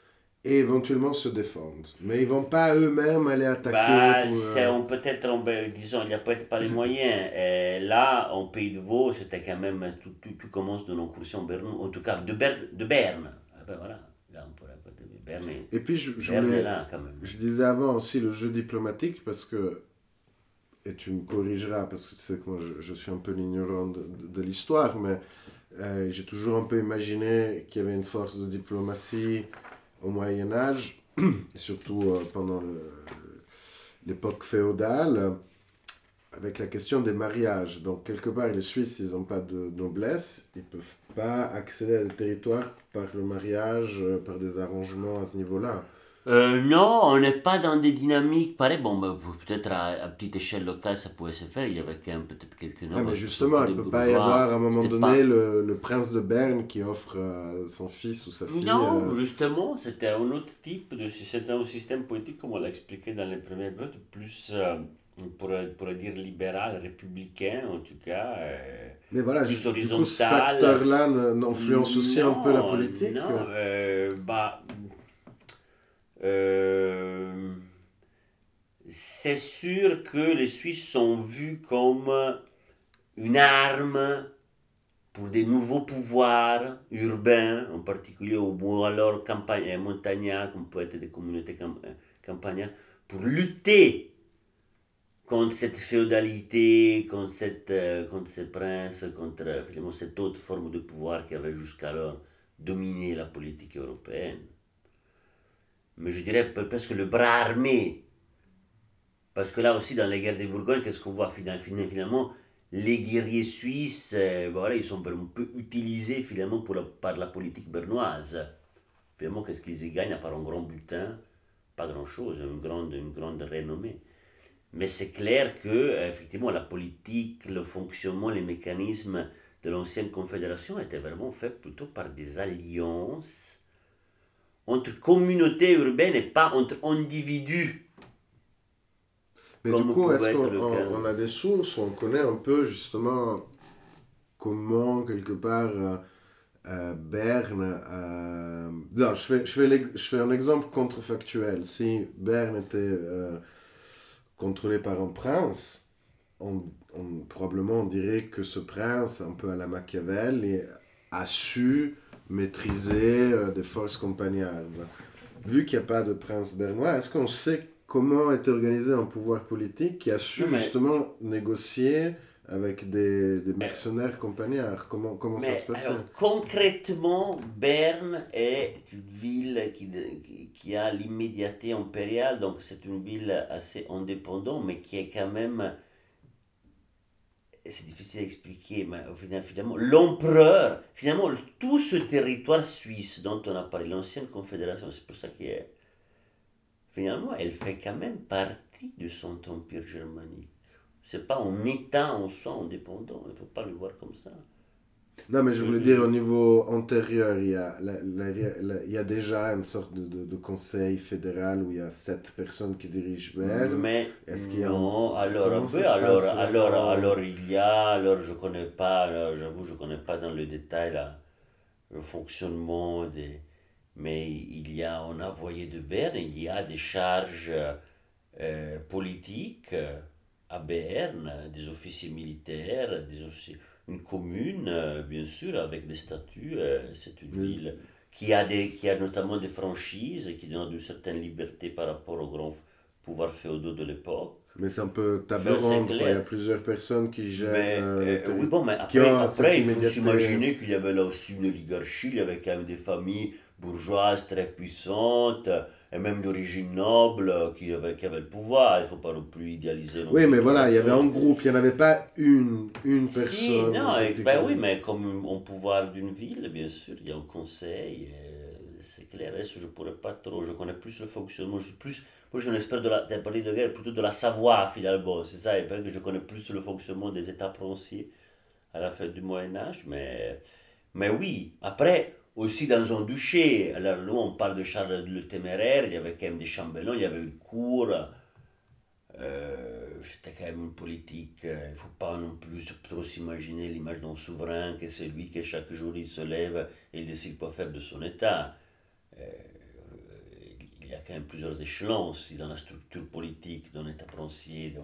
et éventuellement se défendre. Mais ils vont pas eux-mêmes aller Bah, attaquer pour... disons, il n'y a peut-être pas les moyens. Et là, en Pays de Vaud, c'était quand même, tout commence de l'incursion bernoise, en tout cas de Berne. Ah ben voilà, là on pourrait pas dire Berne, Et puis Berne est là quand même. je disais avant aussi le jeu diplomatique parce que, et tu me corrigeras parce que tu sais que moi je suis un peu l'ignorant de l'histoire, mais j'ai toujours un peu imaginé qu'il y avait une force de diplomatie au Moyen Âge, et surtout pendant l'époque féodale, avec la question des mariages. Donc, quelque part, les Suisses, ils n'ont pas de noblesse, ils ne peuvent pas accéder à des territoires par le mariage, par des arrangements à ce niveau-là. Non, on n'est pas dans des dynamiques pareilles. Bon, bah, peut-être à petite échelle locale, ça pouvait se faire. Il y avait quand même peut-être quelques Ah, nobles, mais surtout justement, il des ne peut pas y bourgeois. avoir à un moment C'était donné pas. le prince de Berne qui offre son fils ou sa fille. Non, justement, c'était un autre type c'était un système politique, comme on l'a expliqué dans les premières minutes, plus, on pourrait dire libéral, républicain, en tout cas, Mais voilà, plus du coup, ce horizontal. facteur-là n'influence aussi un peu la Non, politique. non, euh, c'est sûr que les Suisses sont vus comme une arme pour des nouveaux pouvoirs urbains, en particulier ou alors montagnards, comme peut être des communautés campagnardes, pour lutter contre cette féodalité, contre ces princes, contre finalement cette autre forme de pouvoir qui avait jusqu'alors dominé la politique européenne. Mais je dirais presque le bras armé. Parce que là aussi, dans les guerres de Bourgogne, qu'est-ce qu'on voit finalement? Les guerriers suisses, voilà, ils sont un peu utilisés finalement par la politique bernoise. Finalement, qu'est-ce qu'ils y gagnent à part un grand butin? Pas grand-chose, une grande renommée. Mais c'est clair que, effectivement, la politique, le fonctionnement, les mécanismes de l'ancienne confédération étaient vraiment faits plutôt par des alliances entre communautés urbaines et pas entre individus, Mais du comme coup, est-ce pouvait être le cas. qu'on a des sources où on connaît un peu justement comment, quelque part, Berne... non, je fais un exemple contrefactuel. Si Berne était contrôlé par un prince, probablement on dirait que ce prince, un peu à la Machiavel, a su maîtriser des forces campagnardes. Vu qu'il n'y a pas de prince bernois, est-ce qu'on sait comment est organisé un pouvoir politique qui a su Non, justement négocier avec des mercenaires campagnards? Comment ça se passait? alors, concrètement, Berne est une ville qui a l'immédiateté impériale, donc c'est une ville assez indépendante, mais qui est quand même, c'est difficile à expliquer, mais au final, finalement, l'empereur, finalement, tout ce territoire suisse dont on a parlé, l'ancienne confédération, c'est pour ça qu'elle est, finalement, elle fait quand même partie de son empire germanique. C'est pas un État en soi indépendant, il ne faut pas le voir comme ça. Non, mais je voulais dire Euh, au niveau antérieur, il y a déjà une sorte de conseil fédéral où il y a 7 personnes qui dirigent Berne. Mais Est-ce qu'il y a non, alors, comment ça se passe vraiment? alors il y a, alors je connais pas, alors, j'avoue, je connais pas dans le détail le fonctionnement mais il y a un envoyé de Berne, il y a des charges politiques à Berne, des officiers militaires, une commune, bien sûr, avec des statuts. C'est une Mais, ville qui a notamment des franchises et qui donne une certaine liberté par rapport aux grands pouvoirs féodaux de l'époque. mais c'est un peu table Ça, c'est ronde, quoi. Il y a clair. plusieurs personnes qui gèrent Mais le oui, territoire, bon, mais qui ont cette après il faut immédiateté. s'imaginer qu'il y avait là aussi une oligarchie, il y avait quand même des familles bourgeoises très puissantes, et même d'origine noble qui avaient le pouvoir. Il ne faut pas non plus idéaliser non Oui, plus mais toute voilà, la il y avait un chose. groupe, il n'y en avait pas une Si, personne en non, ben oui, particulier. mais comme au pouvoir d'une ville, bien sûr, il y a un conseil, c'est clair. Est-ce que je pourrais pas trop, je connais plus le fonctionnement, moi je suis un expert de parler de guerre, plutôt de la savoir finalement, c'est ça, il fait que je connais plus le fonctionnement des États français à la fin du Moyen Âge, mais oui, après, aussi dans un duché, alors nous on parle de Charles le Téméraire, il y avait quand même des chambellans, il y avait une cour, c'était quand même une politique, il ne faut pas non plus trop s'imaginer l'image d'un souverain, que c'est lui qui chaque jour il se lève et il décide quoi faire de son État. Euh, y a quand même plusieurs échelons aussi dans la structure politique d'un État princier,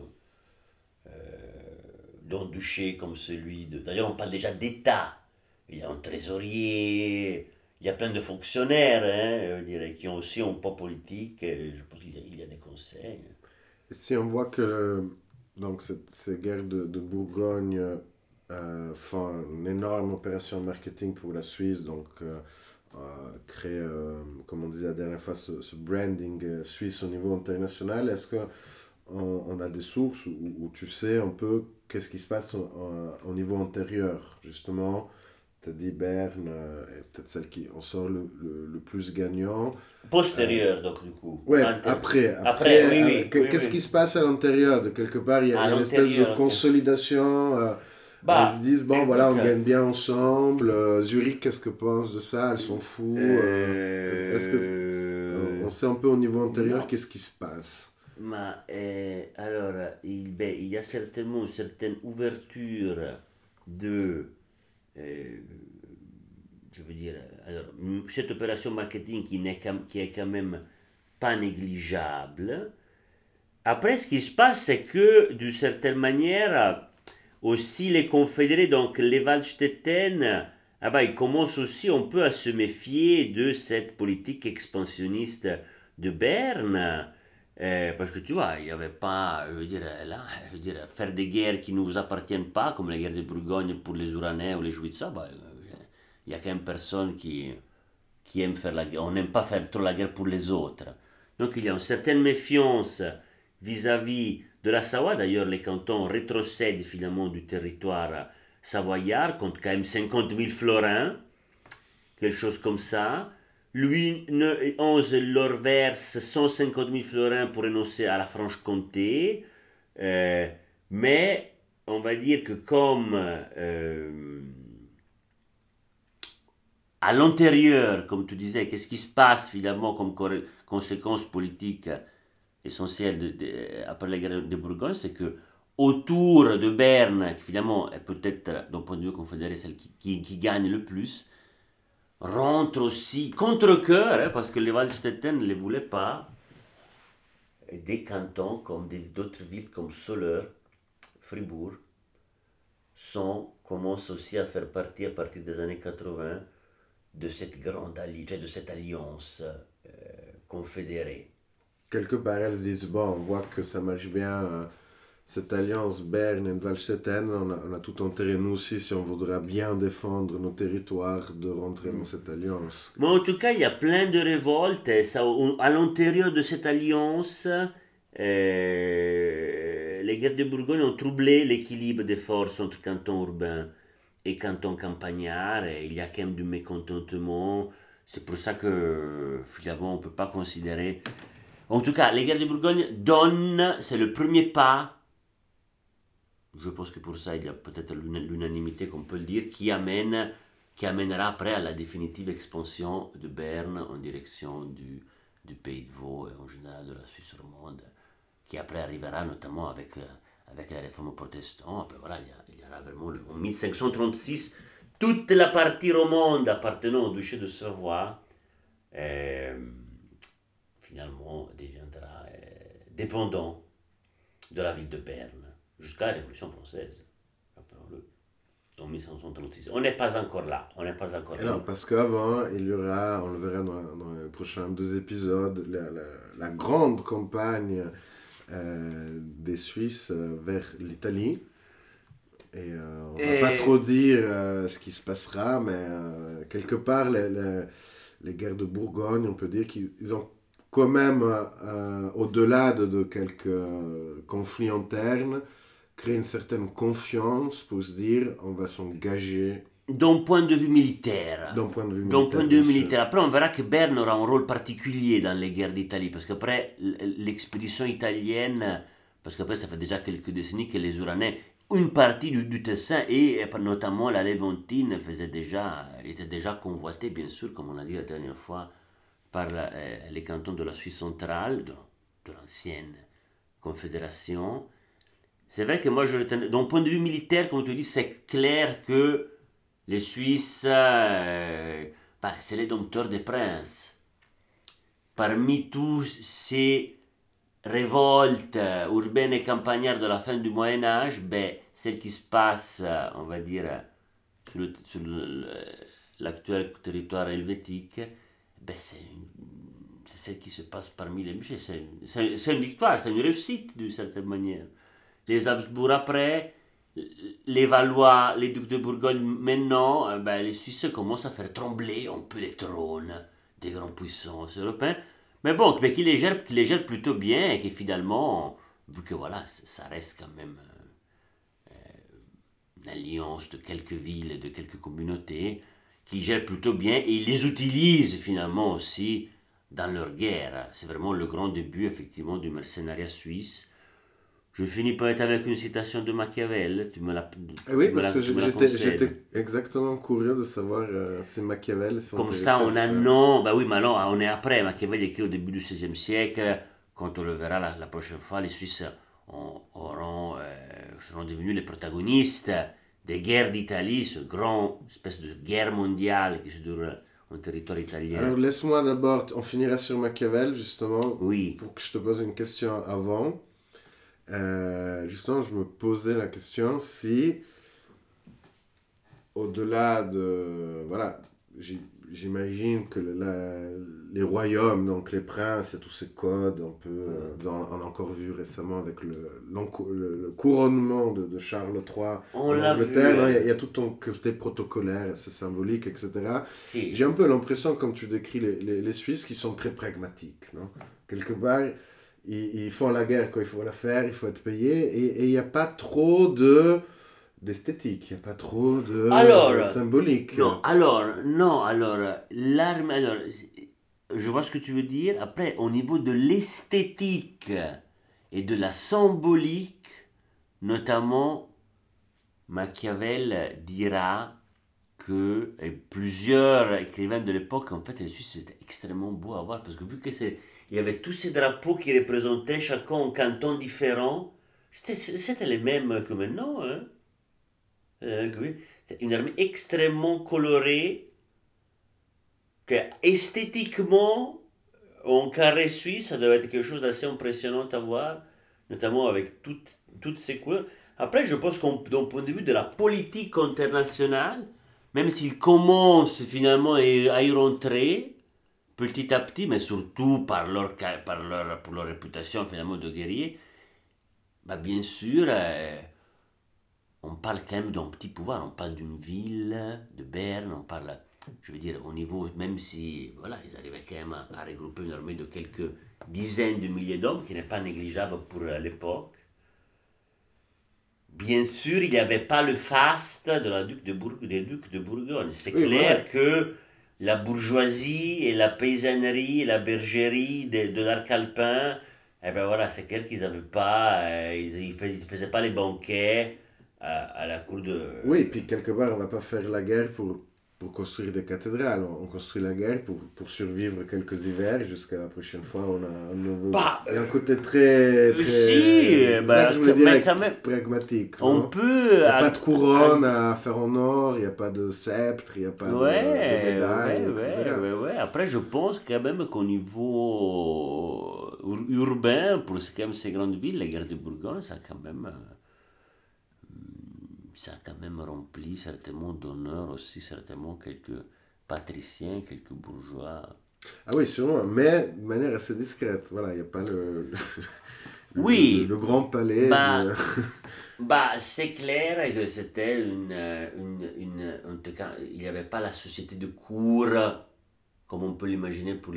d'un duché comme celui de... D'ailleurs, on parle déjà d'État. Il y a un trésorier, il y a plein de fonctionnaires, je dirais, qui ont aussi un poids politique. Je pense qu'il y a des conseils. Et si on voit que donc, ces guerres de Bourgogne font une énorme opération de marketing pour la Suisse, donc créer, comme on disait la dernière fois, ce branding suisse au niveau international, est-ce qu'on a des sources où tu sais un peu qu'est-ce qui se passe au niveau antérieur, justement? Tu as dit Berne est peut-être celle qui en sort le plus gagnant. Postérieur, donc, du coup. Ouais, après, oui. Qu'est-ce qui se passe à l'intérieur? De quelque part, il y a une espèce de consolidation. Ils se disent, bon, voilà, on gagne bien ensemble. Zurich, qu'est-ce que pense de ça? Elles sont fous. Est-ce que on sait un peu au niveau antérieur qu'est-ce qui se passe? Alors, il y a certainement une certaine ouverture de... je veux dire, alors, cette opération marketing qui est quand même pas négligeable. Après, ce qui se passe, c'est que, d'une certaine manière, aussi les confédérés, donc les Waldstätten, ils commencent aussi un peu à se méfier de cette politique expansionniste de Berne. Parce que tu vois, il n'y avait pas, faire des guerres qui ne vous appartiennent pas, comme la guerre de Bourgogne pour les Uranais ou les Juifs, il y a quand même personne qui aime faire la guerre. On n'aime pas faire trop la guerre pour les autres. Donc il y a une certaine méfiance vis-à-vis de la Savoie. D'ailleurs, les cantons rétrocèdent finalement du territoire savoyard, comptent quand même 50 000 florins, quelque chose comme ça. Louis XI leur verse 150 000 florins pour renoncer à la Franche-Comté. Mais on va dire que comme à l'intérieur, comme tu disais, qu'est-ce qui se passe finalement comme conséquence politique essentielle après la guerre de Bourgogne, c'est que autour de Berne, qui finalement est peut-être d'un point de vue confédéré celle qui gagne le plus, rentre aussi, contre-cœur, parce que les Waldstätten ne les voulaient pas, des cantons comme d'autres villes comme Soleure, Fribourg, commencent aussi à faire partie à partir des années 80 de cette grande alliance, de cette alliance confédérée. Quelque part, elles disent, bon, on voit que ça marche bien, cette alliance Berne et Waldstätten, on a tout intérêt, nous aussi, si on voudra bien défendre nos territoires, de rentrer dans cette alliance. Mais en tout cas, il y a plein de révoltes, à l'intérieur de cette alliance, les guerres de Bourgogne ont troublé l'équilibre des forces entre cantons urbains et cantons campagnards, et il y a quand même du mécontentement. C'est pour ça que finalement on ne peut pas considérer... En tout cas, les guerres de Bourgogne c'est le premier pas, je pense que pour ça il y a peut-être l'unanimité qu'on peut le dire, qui amènera après à la définitive expansion de Berne en direction du Pays de Vaud et en général de la Suisse romande, qui après arrivera notamment avec la réforme protestante. Après voilà, il y aura vraiment en 1536 toute la partie romande appartenant au duché de Savoie finalement deviendra dépendant de la ville de Berne jusqu'à la Révolution française, rappelons-le, en 1536. On n'est pas encore là. Alors, parce qu'avant, il y aura, on le verra dans les prochains 2 épisodes, la grande campagne des Suisses vers l'Italie. Et on ne va pas trop dire ce qui se passera, mais quelque part, les guerres de Bourgogne, on peut dire qu'ils ont quand même, au-delà de quelques conflits internes, créé une certaine confiance pour se dire on va s'engager. D'un point de vue militaire. Après, on verra que Berne aura un rôle particulier dans les guerres d'Italie, parce qu'après, l'expédition italienne, parce qu'après, ça fait déjà quelques décennies que les Uranais, une partie du Tessin, et notamment la Léventine, était déjà convoitée, bien sûr, comme on a dit la dernière fois, par les cantons de la Suisse centrale, de l'ancienne confédération. C'est vrai que moi, d'un point de vue militaire, comme tu dis, c'est clair que les Suisses, c'est les dompteurs des princes. parmi tous ces révoltes urbaines et campagnardes de la fin du Moyen-Âge, ben, celle qui se passe, on va dire, sur l'actuel territoire helvétique, ben, c'est celle qui se passe parmi les musées. C'est une victoire, c'est une réussite d'une certaine manière. Les Habsbourg après, les Valois, les ducs de Bourgogne maintenant, ben, les Suisses commencent à faire trembler un peu les trônes des grandes puissances européennes. Mais bon, mais qui les gèrent plutôt bien et qui finalement, vu que voilà, ça reste quand même une alliance de quelques villes et de quelques communautés, qui gèrent plutôt bien et ils les utilisent finalement aussi dans leur guerre. C'est vraiment le grand début effectivement du mercenariat suisse. Je finis peut-être avec une citation de Machiavel. Tu me la Oui, parce que tu me la j'étais concèdes. exactement curieux de savoir si Machiavel Comme ça, on s'intéressait à a ça. non. Bah oui, mais non, on est après. Machiavel écrit au début du XVIe siècle. Quand on le verra la prochaine fois, les Suisses seront devenus les protagonistes des guerres d'Italie, ce grand espèce de guerre mondiale qui se déroule en territoire italien. Alors laisse-moi d'abord, on finira sur Machiavel justement, Oui. pour que je te pose une question avant. Justement, je me posais la question si, au-delà de... Voilà, j'imagine que les royaumes, donc les princes et tous ces codes, on a encore vu récemment avec le couronnement de Charles III On en l'a vu. Angleterre, non, il y a tout ton côté protocolaire, c'est symbolique, etc. Si. J'ai un peu l'impression, comme tu décris les Suisses, qui sont très pragmatiques, non? Quelque part, ils font la guerre quand il faut la faire, il faut être payé, et il n'y a pas trop d'esthétique, il n'y a pas trop de Alors, symbolique. non, alors, l'arme, alors, je vois ce que tu veux dire. Après, au niveau de l'esthétique et de la symbolique, notamment, Machiavel dira que et plusieurs écrivains de l'époque, en fait, les Suisses, c'était extrêmement beau à voir, parce que vu que il y avait tous ces drapeaux qui représentaient chacun un canton différent, c'était les mêmes que maintenant, hein. Oui. C'est une armée extrêmement colorée, que esthétiquement, en carré suisse, ça doit être quelque chose d'assez impressionnant à voir, notamment avec toutes ces couleurs. Après, je pense d'un point de vue de la politique internationale, même s'ils commencent finalement à y rentrer, petit à petit, mais surtout pour leur réputation finalement de guerrier, bah bien sûr, on parle quand même d'un petit pouvoir, on parle d'une ville, de Berne, on parle, je veux dire, au niveau, même si, voilà, ils arrivaient quand même à regrouper une armée de quelques dizaines de milliers d'hommes, qui n'est pas négligeable pour l'époque. Bien sûr, il n'y avait pas le faste des ducs de Bourgogne. C'est Oui, voilà. clair que la bourgeoisie et la paysannerie et la bergerie de l'arc alpin, eh ben voilà, c'est clair qu'ils n'avaient pas, ils faisaient pas les banquets à la cour de... Oui, puis quelque part, on va pas faire la guerre pour construire des cathédrales. On construit la guerre pour survivre quelques hivers. Jusqu'à la prochaine fois, on a un nouveau... Bah, Il y a un côté très... si, c'est ça bah, que je voulais dire mais avec quand même, pragmatique, on non? peut... Il n'y a pas de couronne à faire en or, il n'y a pas de sceptre, il n'y a pas de médaille, etc. Ouais. Après, je pense quand même qu'au niveau urbain, pour quand même ces grandes villes, les guerres de Bourgogne, ça a quand même rempli certainement d'honneur aussi, certainement quelques patriciens, quelques bourgeois. Ah oui, sûrement, mais de manière assez discrète. Voilà, il n'y a pas le Oui, grand palais bah, de... c'est clair que c'était en tout cas, il n'y avait pas la société de cour comme on peut l'imaginer pour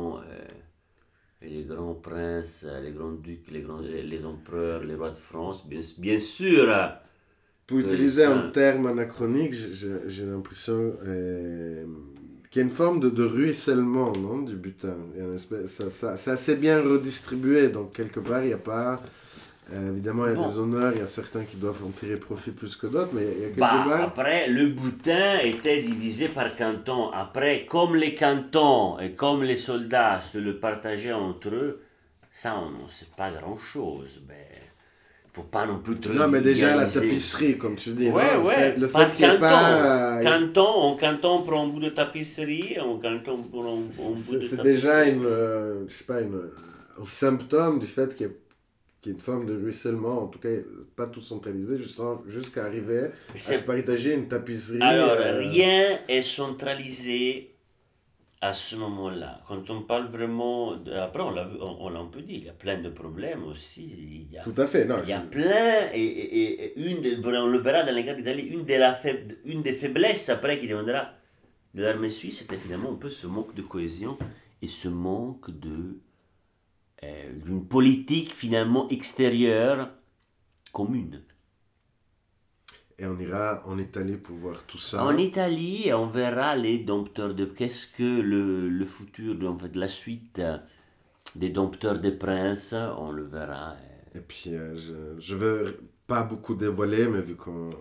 les grands princes, les grands ducs, les empereurs, les rois de France. Bien sûr, Pour utiliser un terme anachronique, j'ai l'impression qu'il y a une forme de ruissellement, non, du butin. Il y a une espèce, c'est assez bien redistribué, donc quelque part, il n'y a pas... évidemment, il y a bon, des honneurs, il y a certains qui doivent en tirer profit plus que d'autres, mais il y a quelque bah, part... après, le butin était divisé par canton. Après, comme les cantons et comme les soldats se le partageaient entre eux, ça, on n'en sait pas grand-chose. Mais faut pas non plus trop Non, mais déjà la idéaliser. tapisserie, comme tu dis. Ouais, non, ouais. Le fait qu'il n'y ait pas... Quand on prend un bout de tapisserie, quand on prend un bout de tapisserie. C'est déjà je sais pas, un symptôme du fait qu'il y ait une forme de ruissellement, en tout cas pas tout centralisé, jusqu'à arriver à se partager une tapisserie. Alors, rien est centralisé à ce moment-là. Quand on parle vraiment... Après, on peut dire, il y a plein de problèmes aussi. Tout à fait. Non, il y a plein, et on le verra dans les cas d'Italie, une des faiblesses après qui deviendra de l'armée suisse, c'était finalement un peu ce manque de cohésion et ce manque d'une politique finalement extérieure commune. Et on ira en Italie pour voir tout ça. En Italie, on verra les dompteurs de... Qu'est-ce que le futur, en fait, la suite des dompteurs de princes, on le verra. Et puis, je veux pas beaucoup dévoiler, mais vu qu'on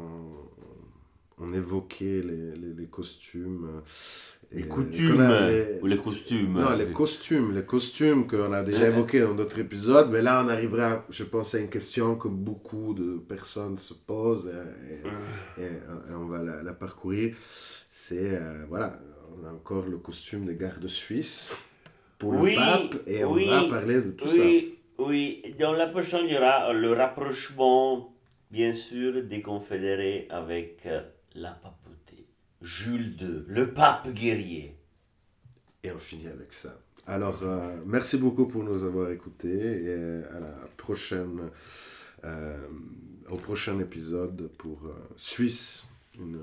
on évoquait les costumes... Les coutumes ou les costumes. Non, les costumes qu'on a déjà évoqués dans d'autres épisodes, mais là on arrivera, je pense, à une question que beaucoup de personnes se posent et on va la parcourir. C'est, voilà, on a encore le costume des gardes suisses pour le pape et on va parler de tout ça. Oui, dans la prochaine, il y aura le rapprochement, bien sûr, des confédérés avec la papauté. Jules II, le pape guerrier. Et on finit avec ça. Alors, merci beaucoup pour nous avoir écoutés et à la prochaine, au prochain épisode pour Suisse, une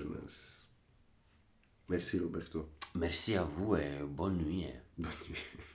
phylogénèse. Merci Roberto. Merci à vous et bonne nuit. Bonne nuit.